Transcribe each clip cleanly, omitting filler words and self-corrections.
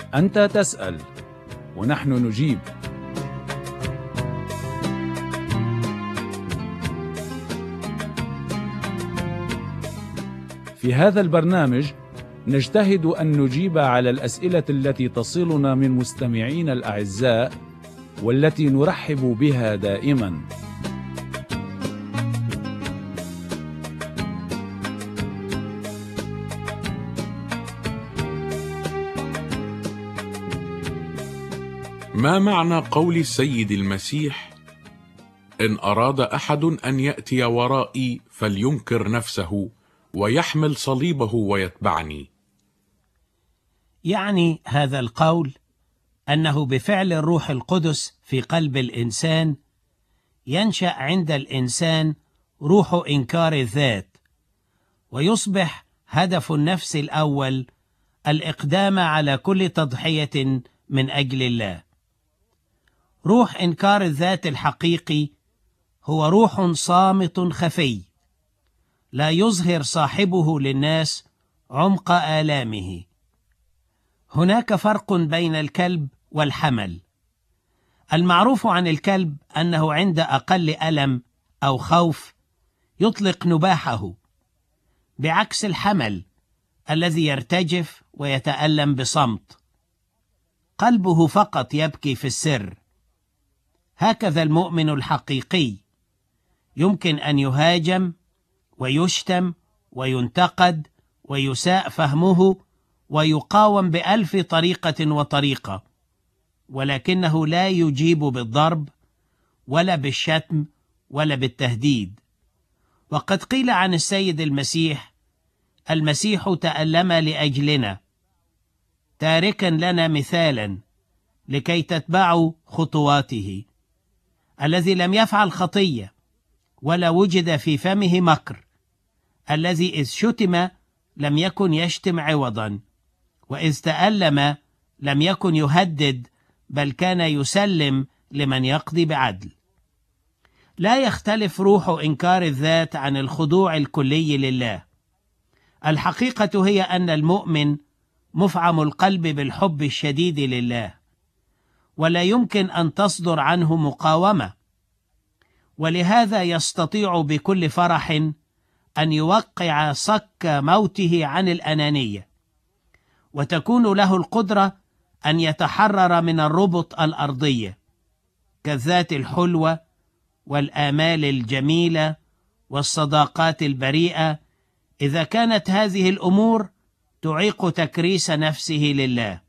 أنت تسأل ونحن نجيب. في هذا البرنامج نجتهد أن نجيب على الأسئلة التي تصلنا من مستمعين الأعزاء والتي نرحب بها دائما. ما معنى قول السيد المسيح: إن أراد أحد أن يأتي ورائي فلينكر نفسه ويحمل صليبه ويتبعني؟ يعني هذا القول أنه بفعل الروح القدس في قلب الإنسان ينشأ عند الإنسان روح إنكار الذات، ويصبح هدف النفس الأول الإقدام على كل تضحية من أجل الله. روح إنكار الذات الحقيقي هو روح صامت خفي لا يظهر صاحبه للناس عمق آلامه. هناك فرق بين الكلب والحمل. المعروف عن الكلب أنه عند أقل ألم أو خوف يطلق نباحه، بعكس الحمل الذي يرتجف ويتألم بصمت، قلبه فقط يبكي في السر. هكذا المؤمن الحقيقي يمكن أن يهاجم ويشتم وينتقد ويساء فهمه ويقاوم بألف طريقة وطريقة، ولكنه لا يجيب بالضرب ولا بالشتم ولا بالتهديد. وقد قيل عن السيد المسيح: المسيح تألم لأجلنا، تاركا لنا مثالا لكي تتبعوا خطواته. الذي لم يفعل خطية ولا وجد في فمه مكر، الذي إذ شتم لم يكن يشتم عوضا، وإذ تألم لم يكن يهدد، بل كان يسلم لمن يقضي بعدل. لا يختلف روح إنكار الذات عن الخضوع الكلي لله. الحقيقة هي أن المؤمن مفعم القلب بالحب الشديد لله، ولا يمكن أن تصدر عنه مقاومة، ولهذا يستطيع بكل فرح أن يوقع صك موته عن الأنانية، وتكون له القدرة أن يتحرر من الربط الأرضية كالذات الحلوة والآمال الجميلة والصداقات البريئة، إذا كانت هذه الأمور تعيق تكريس نفسه لله.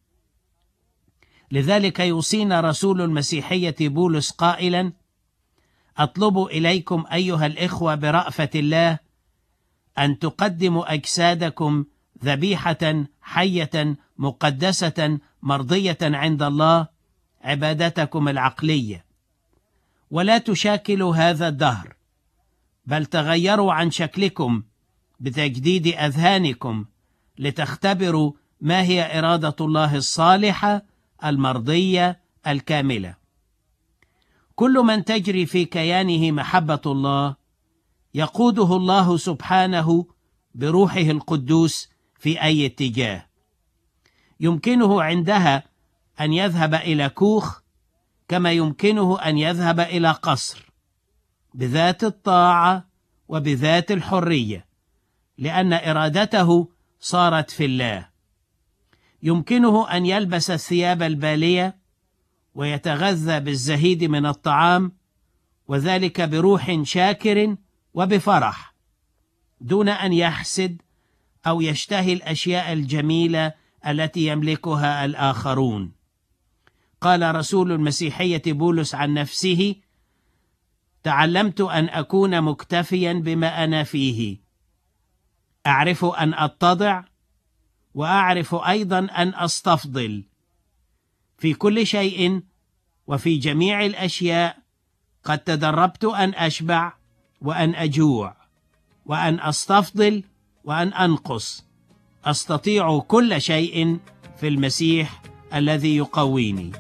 لذلك يوصينا رسول المسيحية بولس قائلا: أطلب إليكم أيها الإخوة برأفة الله أن تقدموا أجسادكم ذبيحة حية مقدسة مرضية عند الله، عبادتكم العقلية، ولا تشاكلوا هذا الدهر، بل تغيروا عن شكلكم بتجديد أذهانكم لتختبروا ما هي إرادة الله الصالحة المرضية الكاملة. كل من تجري في كيانه محبة الله يقوده الله سبحانه بروحه القدوس في أي اتجاه. يمكنه عندها أن يذهب إلى كوخ كما يمكنه أن يذهب إلى قصر، بذات الطاعة وبذات الحرية، لأن إرادته صارت في الله. يمكنه أن يلبس الثياب البالية ويتغذى بالزهيد من الطعام، وذلك بروح شاكر وبفرح، دون أن يحسد أو يشتهي الأشياء الجميلة التي يملكها الآخرون. قال رسول المسيحية بولس عن نفسه: تعلمت أن أكون مكتفيا بما أنا فيه، أعرف أن أتضع وأعرف أيضا أن أستفضل. في كل شيء وفي جميع الأشياء قد تدربت أن أشبع وأن أجوع وأن أستفضل وأن أنقص. أستطيع كل شيء في المسيح الذي يقويني.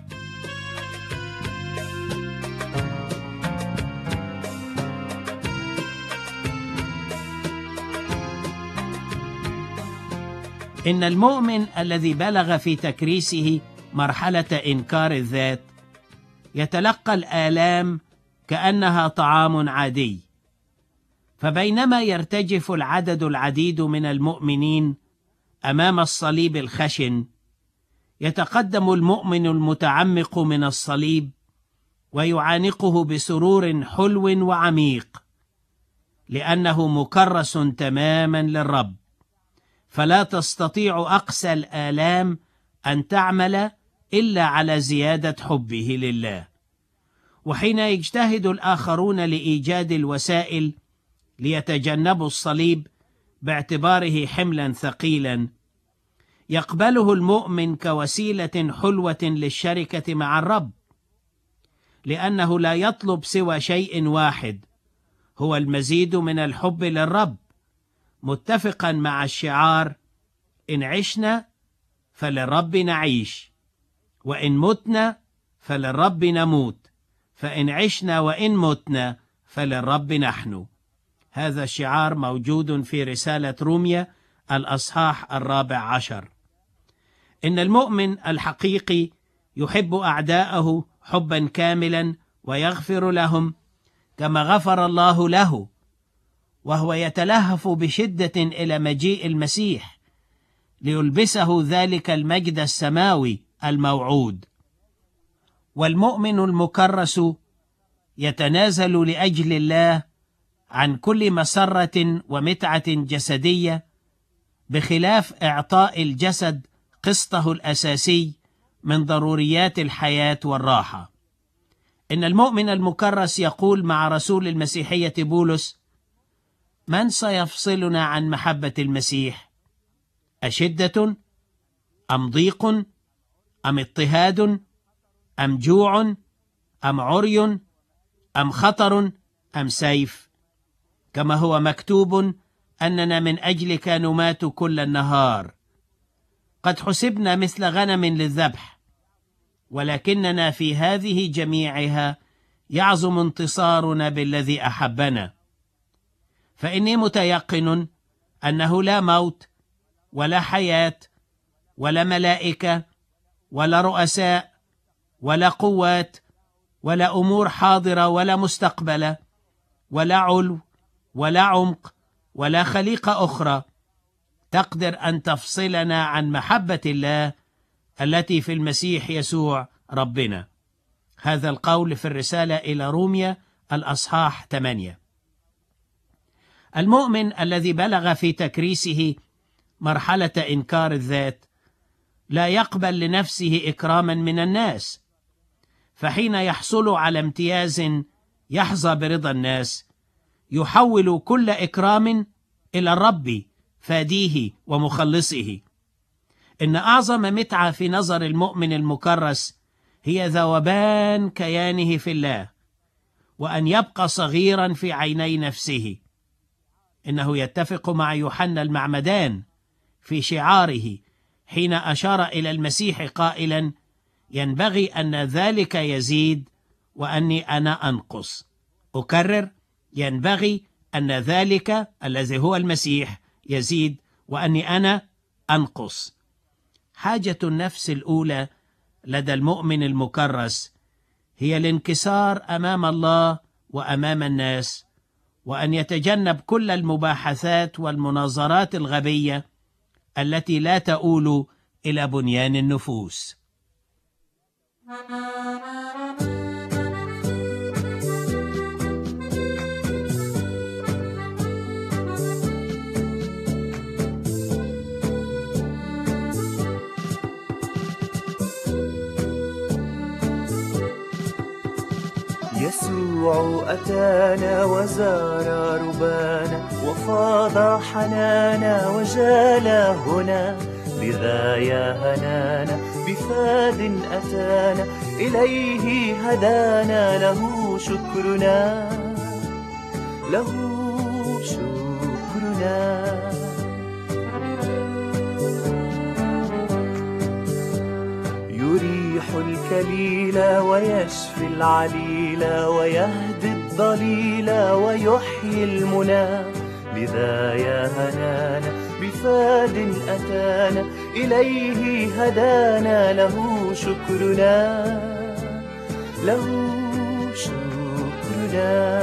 إن المؤمن الذي بلغ في تكريسه مرحلة إنكار الذات يتلقى الآلام كأنها طعام عادي. فبينما يرتجف العدد العديد من المؤمنين أمام الصليب الخشن، يتقدم المؤمن المتعمق من الصليب ويعانقه بسرور حلو وعميق، لأنه مكرس تماما للرب، فلا تستطيع أقسى الآلام أن تعمل إلا على زيادة حبه لله. وحين يجتهد الآخرون لإيجاد الوسائل ليتجنبوا الصليب باعتباره حملا ثقيلا، يقبله المؤمن كوسيلة حلوة للشركة مع الرب، لأنه لا يطلب سوى شيء واحد، هو المزيد من الحب للرب، متفقا مع الشعار: إن عشنا فللرب نعيش، وإن متنا فللرب نموت، فإن عشنا وإن متنا فللرب نحن. هذا الشعار موجود في رسالة روميا الأصحاح 14. إن المؤمن الحقيقي يحب أعداءه حبا كاملا ويغفر لهم كما غفر الله له، وهو يتلهف بشدة إلى مجيء المسيح ليلبسه ذلك المجد السماوي الموعود. والمؤمن المكرس يتنازل لأجل الله عن كل مسرة ومتعة جسدية، بخلاف إعطاء الجسد قسطه الأساسي من ضروريات الحياة والراحة. إن المؤمن المكرس يقول مع رسول المسيحية بولس: من سيفصلنا عن محبة المسيح؟ أشدة أم ضيق أم اضطهاد أم جوع أم عري أم خطر أم سيف؟ كما هو مكتوب أننا من أجلك نمات كل النهار، قد حسبنا مثل غنم للذبح، ولكننا في هذه جميعها يعظم انتصارنا بالذي أحبنا. فإني متيقن أنه لا موت ولا حياة ولا ملائكة ولا رؤساء ولا قوات ولا أمور حاضرة ولا مستقبلة ولا علو ولا عمق ولا خليقة أخرى تقدر أن تفصلنا عن محبة الله التي في المسيح يسوع ربنا. هذا القول في الرسالة إلى روميا الأصحاح 8. المؤمن الذي بلغ في تكريسه مرحلة إنكار الذات لا يقبل لنفسه إكراما من الناس، فحين يحصل على امتياز يحظى برضا الناس يحول كل إكرام إلى الرب فاديه ومخلصه. إن أعظم متعة في نظر المؤمن المكرس هي ذوبان كيانه في الله، وأن يبقى صغيرا في عيني نفسه. إنه يتفق مع يوحنا المعمدان في شعاره حين أشار إلى المسيح قائلا: ينبغي أن ذلك يزيد وأني أنا أنقص. أكرر: ينبغي أن ذلك الذي هو المسيح يزيد وأني أنا أنقص. حاجة النفس الأولى لدى المؤمن المكرس هي الانكسار أمام الله وأمام الناس، وأن يتجنب كل المباحثات والمناظرات الغبية التي لا تؤول إلى بنيان النفوس. يسوع أتانا وزار ربانا وفاض حنانا وجالا هنا، لذا يا هنانا بفاد أتانا إليه هدانا، له شكرنا له شكرنا. يريح الكليل ويشفي العليل ويهدي الضليل ويحيي المنى، لذا يا هنانا بفاد أتانا إليه هدانا، له شكرنا، له شكرنا.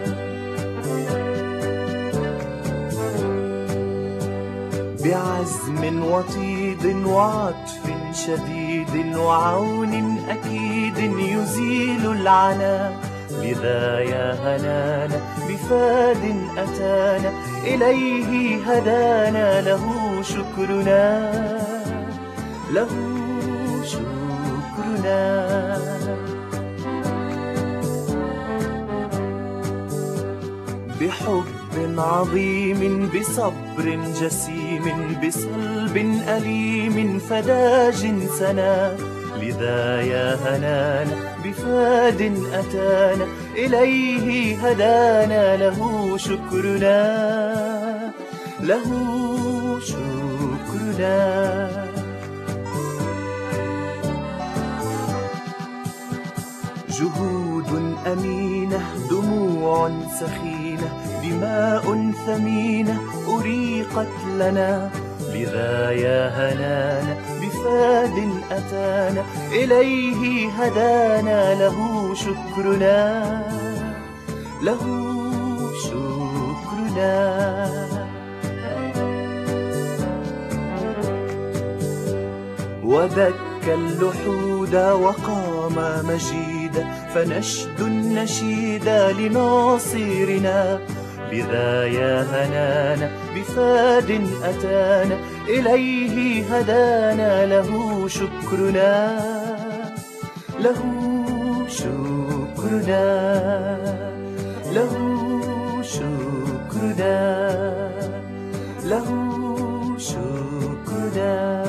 بعزم وطيد وعطف شديد وعون أكيد يزيل العنا، لذا يا هنانا بفاد أتانا إليه هدانا، له شكرنا، له شكرنا. بحب عظيم بصبر جسيم بصلب أليم فدا جنسنا، لذا يا هنانا بفاد أتانا إليه هدانا، له شكرنا، له شكرنا. جهود أمينة دموع سخينة دماء ثمينة أريقت لنا، لذا يا هنانا بفاد أتانا إليه هدانا، له شكرنا، له شكرنا. وذك اللحود وقام مجيدا فنشد النشيد لناصرنا، لذا يا هنانا بفاد أتانا إليه هدانا، له شكرنا، له شكرنا، له شكرنا، له شكرنا.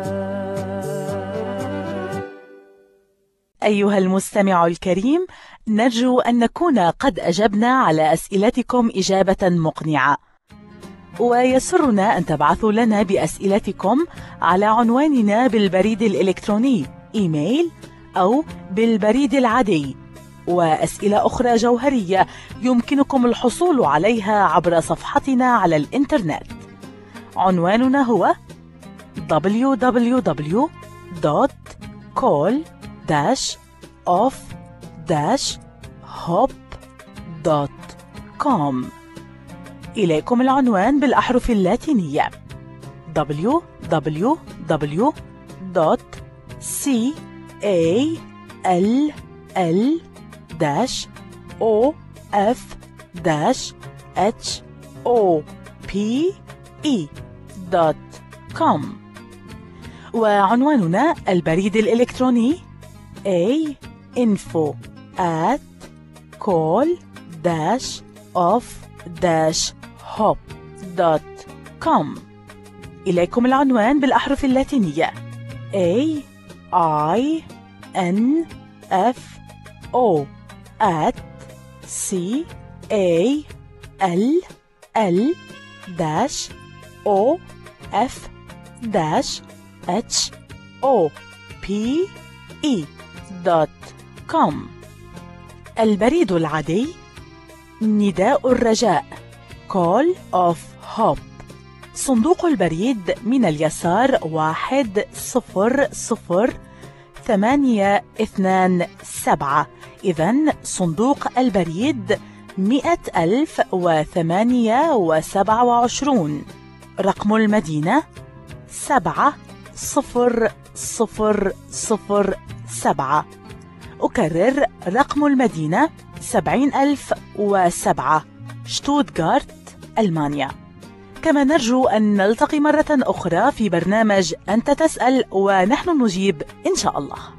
أيها المستمع الكريم، نرجو أن نكون قد أجبنا على أسئلتكم إجابة مقنعة، ويسرنا أن تبعثوا لنا بأسئلتكم على عنواننا بالبريد الإلكتروني إيميل أو بالبريد العادي. وأسئلة أخرى جوهرية يمكنكم الحصول عليها عبر صفحتنا على الإنترنت. عنواننا هو www.call-off-hop.com. إليكم العنوان بالأحرف اللاتينية www.call-off-hop.com. وعنواننا البريد الإلكتروني info@call-off-hop.com. إليكم العنوان بالأحرف اللاتينية info@call-off-hop.com. البريد العادي نداء الرجاء Call of Hope، صندوق البريد من اليسار 100-827. إذن صندوق البريد 100,028. رقم المدينة 70007. أكرر رقم المدينة 70,007، شتوتغارت، ألمانيا. كما نرجو أن نلتقي مرة أخرى في برنامج أنت تسأل ونحن نجيب إن شاء الله.